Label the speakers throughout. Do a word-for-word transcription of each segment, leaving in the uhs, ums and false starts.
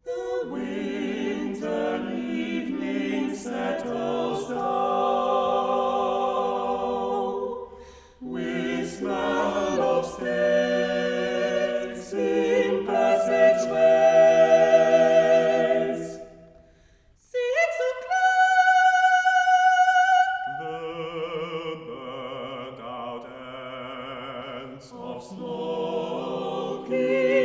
Speaker 1: The winter evening settles down with smell of sticks in passageways. Six o'clock! The burnt-out ends of smoky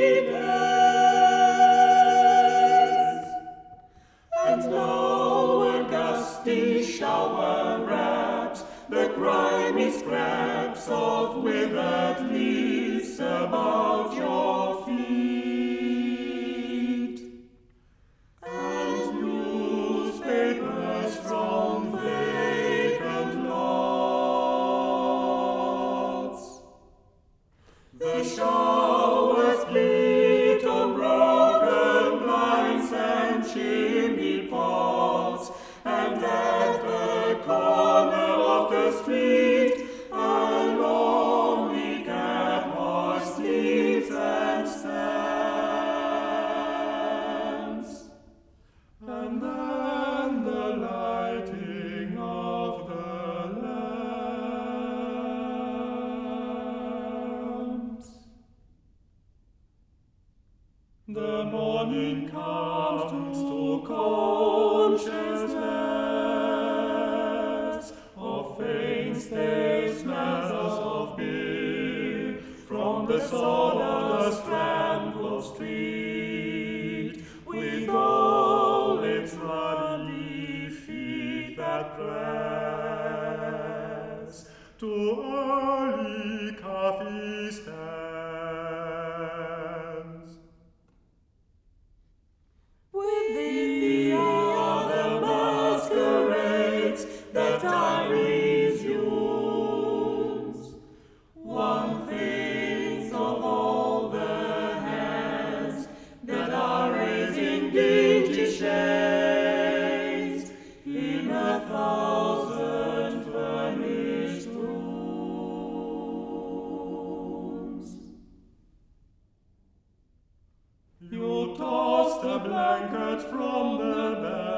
Speaker 1: and now a gusty shower wraps the grimy scraps of withered leaves about your feet, and newspapers from vacant lots. The showers bleat on broken blinds and chimney pots, and at the corner of the street a lonely cab sleeps and stands. And then the lighting of the lamps. The morning comes to consciousness of faint stale smells of beer from the sawdust trampled street, with all its ruddy feet that press to early coffee stands. Within the other masquerades that time resumes, one thinks of all the hands that are raising dingy shades in a thousand furnished rooms. You toss the blanket from the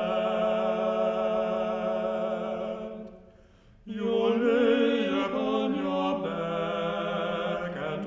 Speaker 1: bed. You lay upon your back and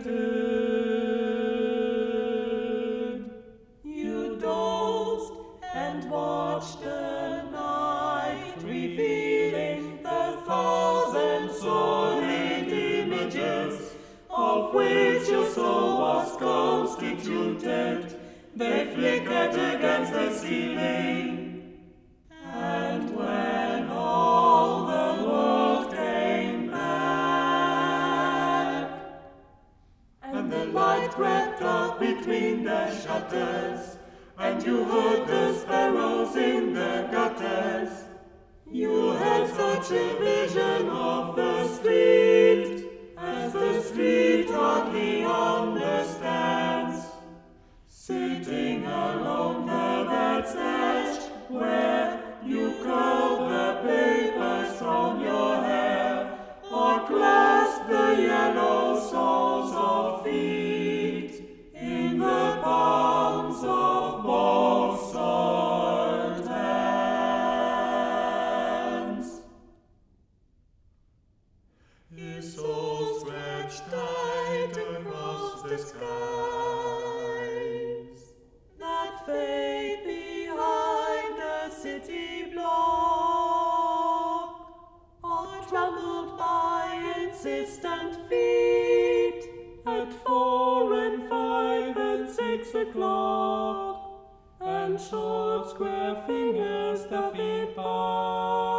Speaker 1: waited. You dozed and watched the night, revealing the thousand solid images of which your soul was constituted. They flickered against the ceiling, and when all the world came back, and the light crept up between the shutters, and you heard the sparrows in the gutters, you had such a vision of the street as the street hardly understands. Sitting along the bed's edge, where you curl the papers from your hair, or clasp the yellow soles of feet in the palms of both soiled hands. His soul stretched tight across the skies that fade behind the city block, all trampled by insistent feet at four and five and six o'clock, and short square fingers that fit by.